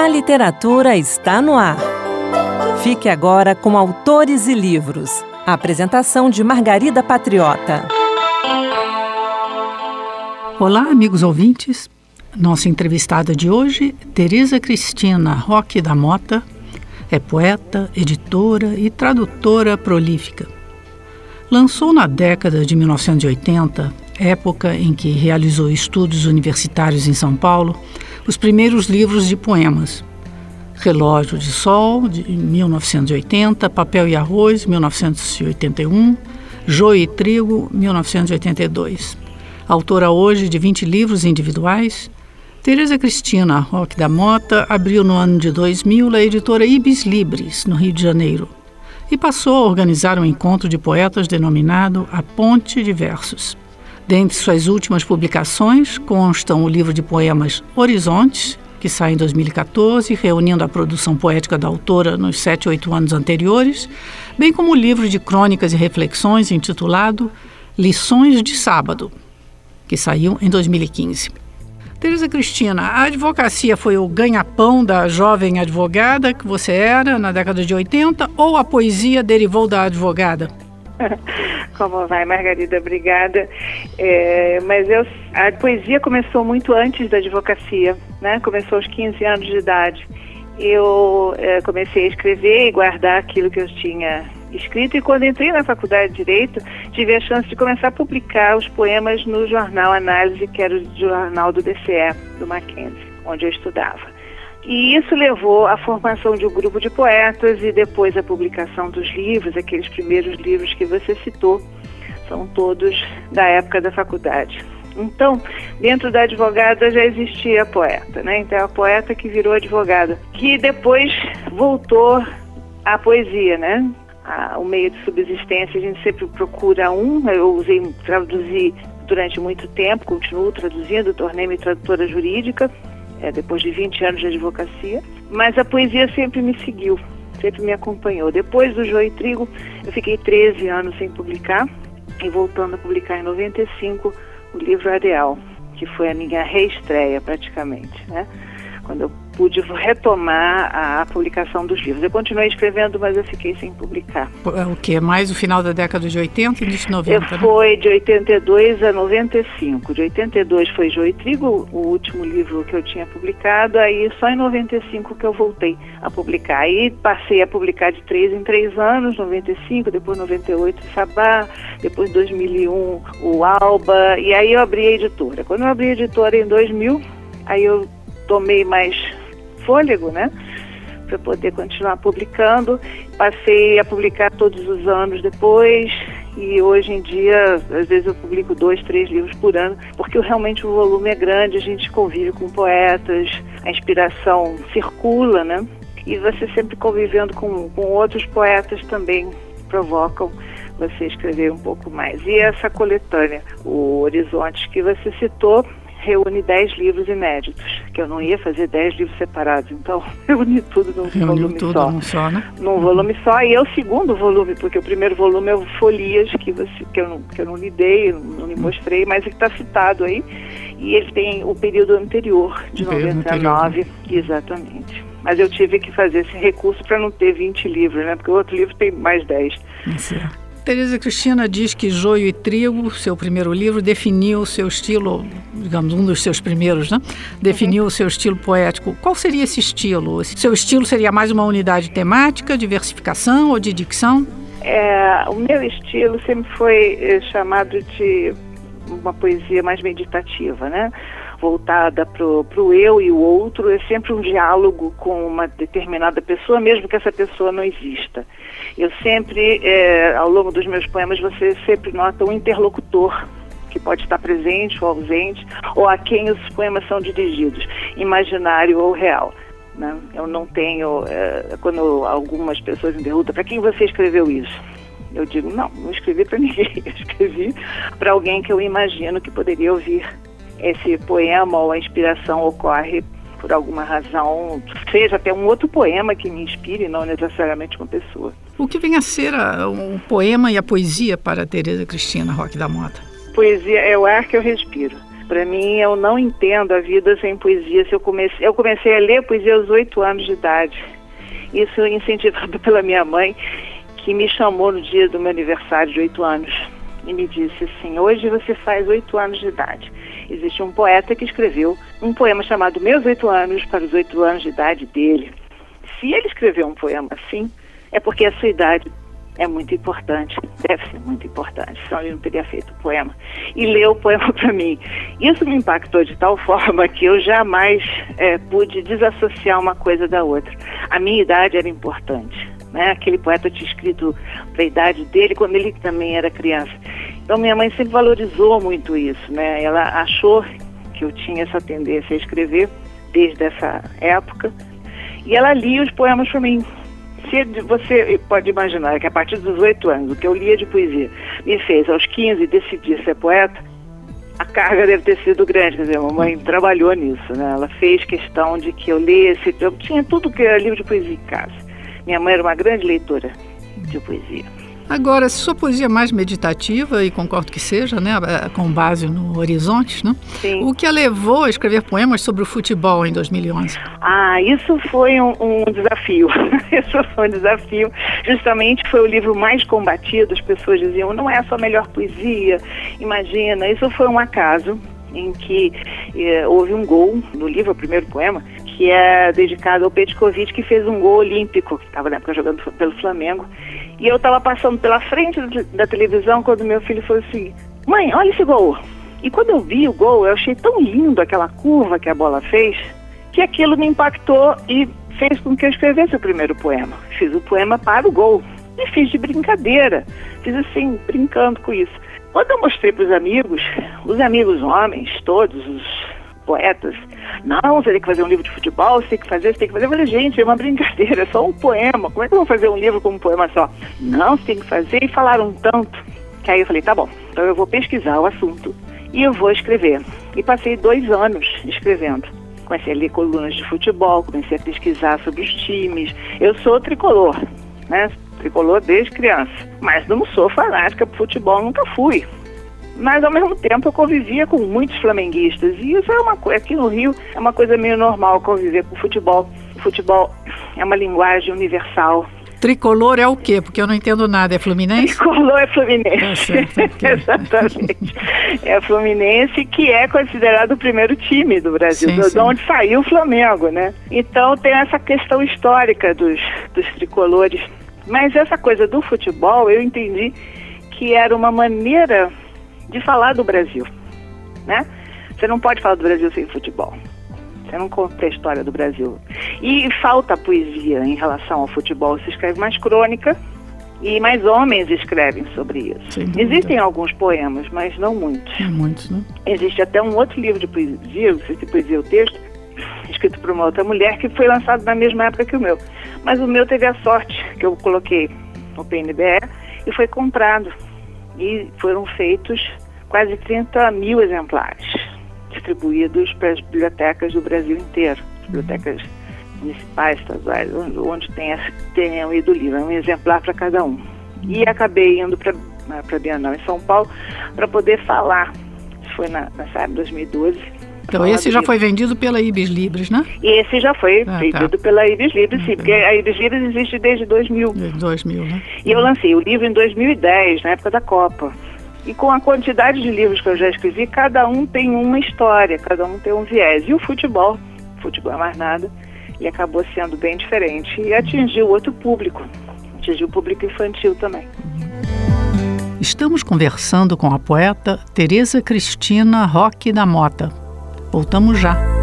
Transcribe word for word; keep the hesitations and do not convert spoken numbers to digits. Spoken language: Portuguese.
A literatura está no ar. Fique agora com Autores e Livros. A apresentação de Margarida Patriota. Olá, amigos ouvintes. Nossa entrevistada de hoje, Tereza Cristina Roque da Mota, é poeta, editora e tradutora prolífica. Lançou na década de mil novecentos e oitenta, época em que realizou estudos universitários em São Paulo, os primeiros livros de poemas. Relógio de Sol, de mil novecentos e oitenta, Papel e Arroz, mil novecentos e oitenta e um, Joio e Trigo, mil novecentos e oitenta e dois. Autora hoje de vinte livros individuais, Tereza Cristina Roque da Mota abriu no ano de dois mil a editora Ibis Libris, no Rio de Janeiro, e passou a organizar um encontro de poetas denominado A Ponte de Versos. Dentre suas últimas publicações constam o livro de poemas Horizontes, que sai em dois mil e catorze, reunindo a produção poética da autora nos sete, oito anos anteriores, bem como o livro de crônicas e reflexões intitulado Lições de Sábado, que saiu em dois mil e quinze. Tereza Cristina, a advocacia foi o ganha-pão da jovem advogada que você era na década de oitenta ou a poesia derivou da advogada? Como vai, Margarida? Obrigada. É, mas eu, a poesia começou muito antes da advocacia, né? Começou aos quinze anos de idade. Eu é, comecei a escrever e guardar aquilo que eu tinha escrito, e quando entrei na faculdade de Direito, tive a chance de começar a publicar os poemas no jornal Análise, que era o jornal do D C E, do Mackenzie, onde eu estudava. E isso levou à formação de um grupo de poetas e depois à publicação dos livros, aqueles primeiros livros que você citou, são todos da época da faculdade. Então, dentro da advogada já existia a poeta, né? Então, a poeta que virou advogada, que depois voltou à poesia, né? O meio de subsistência, a gente sempre procura um. Eu usei, traduzi durante muito tempo, continuo traduzindo, tornei-me tradutora jurídica, é, depois de vinte anos de advocacia, mas a poesia sempre me seguiu, sempre me acompanhou. Depois do Joio e Trigo, eu fiquei treze anos sem publicar, e voltando a publicar em noventa e cinco o livro Areal, que foi a minha reestreia praticamente, né? Quando eu pude retomar a publicação dos livros. Eu continuei escrevendo, mas eu fiquei sem publicar. O que? Mais o final da década de oitenta e de noventa? Eu foi de oitenta e dois a noventa e cinco. De oitenta e dois foi Joio e Trigo, o último livro que eu tinha publicado, aí só em noventa e cinco que eu voltei a publicar. Aí passei a publicar de três em três anos, noventa e cinco, depois noventa e oito o Sabá, depois dois mil e um o Alba, e aí eu abri a editora. Quando eu abri a editora em dois mil, aí eu tomei mais fôlego, né, para poder continuar publicando. Passei a publicar todos os anos depois, e hoje em dia, às vezes eu publico dois, três livros por ano, porque realmente o volume é grande, a gente convive com poetas, a inspiração circula, né, e você sempre convivendo com, com outros poetas também provocam você escrever um pouco mais. E essa coletânea, o Horizontes que você citou, reúne dez livros inéditos, que eu não ia fazer dez livros separados, então reuni tudo num Reuniu volume tudo só. Num só, né? Num uhum. volume só, e é o segundo volume, porque o primeiro volume é o Folias, que, você, que, eu, não, que eu não lhe dei, não lhe mostrei, mas ele está citado aí, e ele tem o período anterior, de o período noventa e nove, anterior. Exatamente. Mas eu tive que fazer esse recurso para não ter vinte livros, né? Porque o outro livro tem mais dez. Certo. Tereza Cristina diz que Joio e Trigo, seu primeiro livro, definiu o seu estilo, digamos, um dos seus primeiros, né? Definiu uhum. o seu estilo poético. Qual seria esse estilo? Seu estilo seria mais uma unidade temática, diversificação ou de dicção? É, o meu estilo sempre foi é, chamado de uma poesia mais meditativa, né? Voltada para o eu e o outro, é sempre um diálogo com uma determinada pessoa, mesmo que essa pessoa não exista. Eu sempre, é, ao longo dos meus poemas, você sempre nota um interlocutor, que pode estar presente ou ausente, ou a quem os poemas são dirigidos, imaginário ou real, né? Eu não tenho, é, quando algumas pessoas me perguntam, para quem você escreveu isso? Eu digo, não, não escrevi para ninguém, eu escrevi para alguém que eu imagino que poderia ouvir esse poema, ou a inspiração ocorre por alguma razão, seja até um outro poema que me inspire, não necessariamente uma pessoa. O que vem a ser a, um poema e a poesia para Tereza Cristina Roque da Mota? Poesia é o ar que eu respiro. Para mim, eu não entendo a vida sem poesia. Se eu, comecei, eu comecei a ler poesia aos oito anos de idade. Isso incentivado pela minha mãe, que me chamou no dia do meu aniversário de oito anos. E me disse assim, hoje você faz oito anos de idade. Existe um poeta que escreveu um poema chamado Meus Oito Anos para os oito anos de idade dele. Se ele escreveu um poema assim, é porque a sua idade é muito importante, deve ser muito importante, senão ele não teria feito o poema. E leu o poema para mim. Isso me impactou de tal forma que eu jamais é, pude desassociar uma coisa da outra. A minha idade era importante, né? Aquele poeta tinha escrito para a idade dele quando ele também era criança. Então minha mãe sempre valorizou muito isso, né? Ela achou que eu tinha essa tendência a escrever desde essa época e ela lia os poemas para mim. Se você pode imaginar que a partir dos oito anos, o que eu lia de poesia me fez aos quinze decidir ser poeta, a carga deve ter sido grande. Quer dizer, a mamãe trabalhou nisso, né? Ela fez questão de que eu lesse, eu tinha tudo que era livro de poesia em casa. Minha mãe era uma grande leitora de poesia. Agora, sua poesia é mais meditativa, e concordo que seja, né, com base no Horizontes, né? Sim. O que a levou a escrever poemas sobre o futebol em dois mil e onze? Ah, isso foi um, um desafio. Isso foi um desafio. Justamente foi o livro mais combatido. As pessoas diziam, não é a sua melhor poesia, imagina. Isso foi um acaso em que eh, houve um gol no livro, o primeiro poema, que é dedicado ao Petkovic, que fez um gol olímpico, que estava na época jogando pelo Flamengo. E eu estava passando pela frente da televisão quando meu filho falou assim, mãe, olha esse gol. E quando eu vi o gol, eu achei tão lindo aquela curva que a bola fez, que aquilo me impactou e fez com que eu escrevesse o primeiro poema. Fiz o poema para o gol. E fiz de brincadeira. Fiz assim, brincando com isso. Quando eu mostrei para os amigos, os amigos homens, todos os poetas, não, você tem que fazer um livro de futebol, você tem que fazer, você tem que fazer. Eu falei, gente, é uma brincadeira, é só um poema. Como é que eu vou fazer um livro com um poema só? Não, você tem que fazer. E falaram tanto, que aí eu falei, tá bom, então eu vou pesquisar o assunto e eu vou escrever. E passei dois anos escrevendo. Comecei a ler colunas de futebol, comecei a pesquisar sobre os times. Eu sou tricolor, né? Tricolor desde criança, mas não sou fanática por futebol, nunca fui. Mas ao mesmo tempo eu convivia com muitos flamenguistas e isso é uma coisa, aqui no Rio é uma coisa meio normal conviver com futebol. O futebol é uma linguagem universal. Tricolor é o quê? Porque eu não entendo nada, é Fluminense? Tricolor é Fluminense, é certo, okay. Exatamente. É Fluminense, que é considerado o primeiro time do Brasil, sim, de sim. onde saiu o Flamengo, né? Então tem essa questão histórica dos, dos tricolores. Mas essa coisa do futebol, eu entendi que era uma maneira de falar do Brasil, né? Você não pode falar do Brasil sem futebol. Você não conta a história do Brasil. E falta poesia em relação ao futebol. Se escreve mais crônica e mais homens escrevem sobre isso. Sim, existem alguns poemas, mas não muitos. Não muitos, né? Existe até um outro livro de poesia, não sei se poesia é o texto, escrito por uma outra mulher, que foi lançado na mesma época que o meu. Mas o meu teve a sorte que eu coloquei no P N B E e foi comprado. E foram feitos quase trinta mil exemplares, distribuídos para as bibliotecas do Brasil inteiro, bibliotecas municipais, estaduais, onde, onde tenha, tenham ido o livro, um exemplar para cada um. E acabei indo para a Bienal em São Paulo para poder falar. Isso foi na, nessa época de dois mil e doze. Então esse já foi vendido pela Ibis Libris, né? Esse já foi ah, vendido tá. pela Ibis Libris, sim, ah, porque a Ibis Libris existe desde dois mil. Desde dois mil, né? E eu lancei o livro em dois mil e dez, na época da Copa. E com a quantidade de livros que eu já escrevi, cada um tem uma história, cada um tem um viés. E o futebol, futebol é mais nada, ele acabou sendo bem diferente e atingiu outro público, atingiu o público infantil também. Estamos conversando com a poeta Tereza Cristina Roque da Mota. Voltamos já.